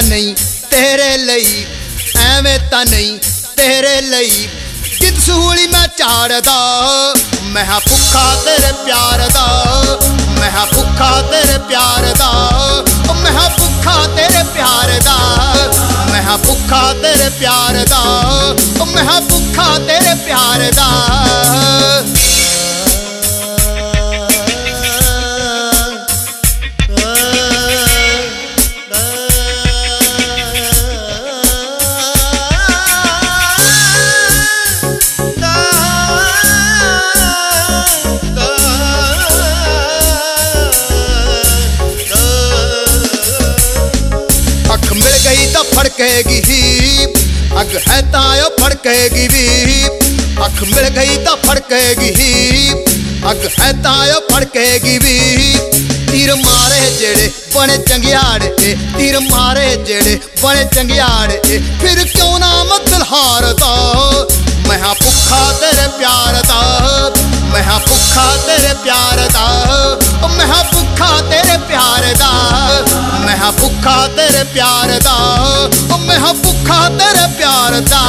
तां नहीं तेरे लई, एवें तां नहीं तेरे लई। जिद सूली मैं झाड़दा, मैं हां भुखा तेरे प्यार दा, मैं हां भुखा तेरे प्यार दा, मैं हां भुखा तेरे प्यार दा, मैं हां भुखा तेरे प्यार दा, मैं हां भुखा तेरे प्यार दा। मिल गई तो फड़केगी ही, अग है तायो फड़केगी भी। अख मिल गई तो फड़केगी ही, अग है तायो फड़केगी भी। तीर मारे जेड़े बने चंगियाड़ ए, तीर मारे जेड़े बने चंगियाड़ ए, फिर क्यों ना मतलब हारदा। मैं हां भुखा तेरे प्यार दा, मैं हां भुखा तेरे प्यार दा, मैं हां भुखा तेरे प्यार दा, मैं हां भुखा तेरे प्यार दा, मैं हां भुखा तेरे प्यार दा।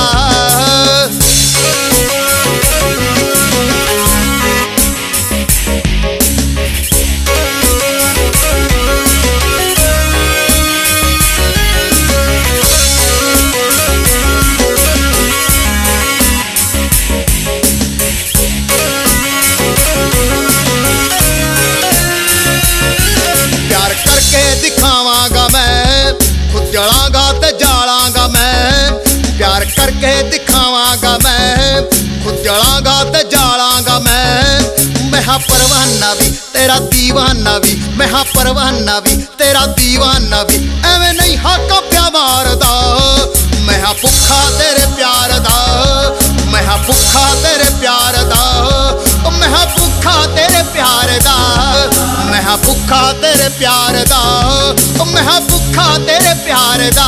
दिखावांगा मैं, खुद जलांगा ते जालांगा मैं। प्यार करके दिखावांगा मैं, खुद जलांगा ते जालांगा मैं। मैं हां परवाना भी तेरा दीवाना भी, मैं हां परवाना भी तेरा दीवाना भी। एवें नहीं हाका प्या मारदा, मैं हां भुखा तेरे प्यार दा, मैं हां भुखा तेरे प्यार दा, मैं हां भुखा तेरे प्यार दा, मैं हां भुखा तेरे प्यार दा, मैं हां भुखा तेरे प्यार दा।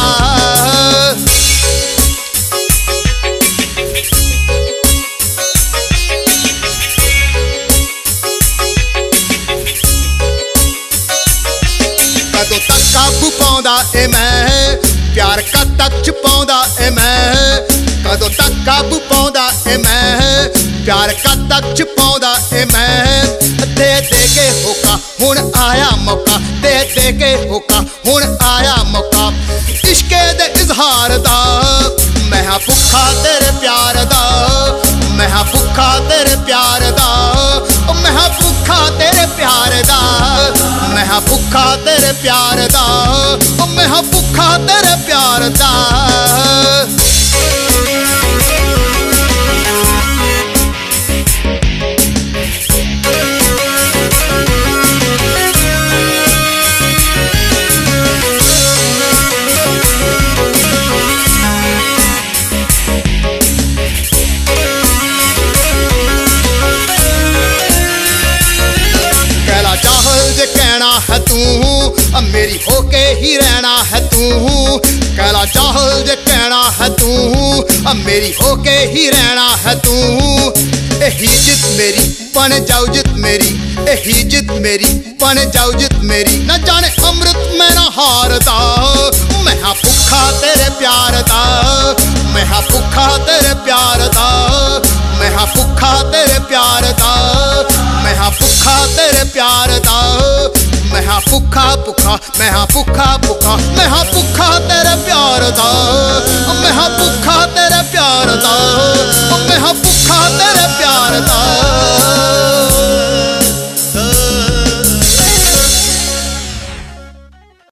कदों तक काबू पाउंदा ए मैं, प्यार का तक छुपाउंदा ए मैं। कदों तक काबू पाउंदा ए मैं, प्यार का तक छुपाउंदा ए मैं। दे दे के होका हुण आया मौका, दे दे के होका हुण आया मौका। इश्के दे इजहार दा, मैं हां भुखा तेरे प्यार दा, मैं हां भुखा तेरे प्यार दा, मैं हां भुखा तेरे प्यार दा, मैं हां भुखा तेरे प्यार दा, मैं हां भुखा तेरे प्यार दा। कहना है तू मेरी होके ही रहना है तू। कहला चाहल जे कहना है तू मेरी होके ही रहना है तू। एही जिद मेरी बन जाओ जिद मेरी, एही जिद मेरी बन जाओ जिद मेरी। न जाने अमृत मैं ना हारदा, मैं हां भुखा तेरे प्यार दा, मैं हां भुखा तेरे प्यार दा, मैं हां भुखा तेरे प्यार दा, मैं हां भुखा तेरे प्यार दा, मैं हां भुखा भुखा, मैं हां भुखा भुखा, मैं हां भुखा तेरे प्यार दा, मैं हां भुखा तेरे प्यार दा।